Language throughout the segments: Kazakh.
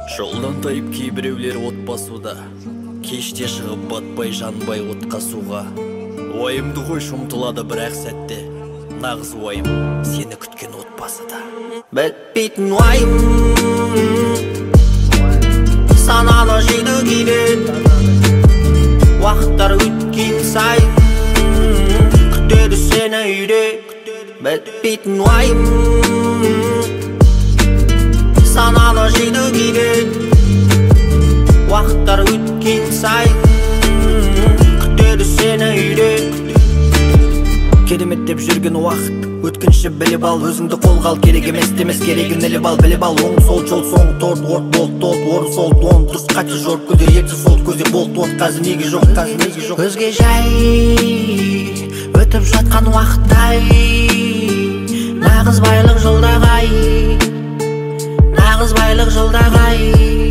Жолдан тайып кейбіреулер от басуда, кеште шығып батпай жанбай отқа суға. Уайымды қой шұмтылады бірақ сәтте, нағыз уайым сені күткен отбасыда. Бітпейтін уайым сананы жейді кейде, уақыттар өткен сайын күтеді сені үйде. Бітпейтін уайым сананы жейді кейде, уақыттар өткен сайын күтеді сені үйде. Керемет деп жүрген уақыт өткінші біліп ал, өзіңді қолға ал, керек емес демес керегін іліп ал, біліп ал. Оң сол жол соң торт, орт болт, от, оры сол дон, дұрыс қачы жорт көде, ерті сол көзе болт, от, қазы неге жоқ, қазы неге жоқ. Өзге жай өтіп жатқан уақыттай, нағыз байлық жылдағай, нағыз байлық жылдағай.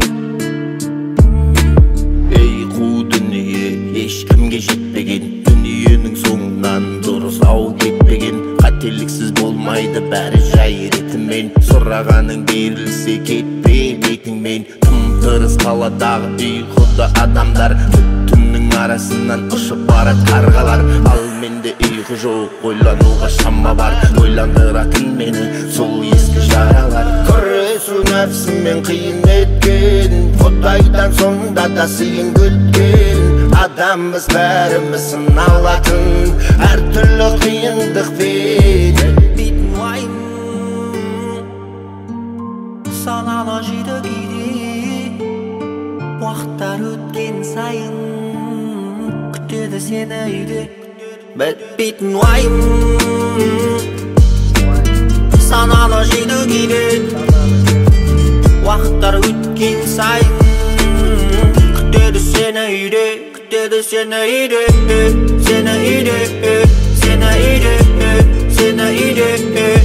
Ей қу дүние, ешкімге жетпеген, дүниенің соңынан дұрыс ау кетпеген. Қателіксіз болмайды бәрі жай ретімен, сұрағаның берілсе кетпе бетіңмен. Тым-тырыс қаладағы ұйқыда адамдар, түннің арасынан ұшып барат қарғалар. Ал менде ұйқы жоқ, ойлануға шама бар, ойландыратын мені сол ескі жаралар. Күресу нәпсімен қиын еткен, Құдайдан сонда да сыйын күткен. Адамбыз бәріміз сыналатын, әртүрлі қиындықпен. Бітпейтін уайым сананы жейді кейде, уақыттар өткен сайын күтеді сені үйде. Бітпейтін уайым сананы жейді кейде, уақыттар өткен сайын күтеді сені үйде. Күтеді сені үйде, сені үйде, сені үйде, сені үйде.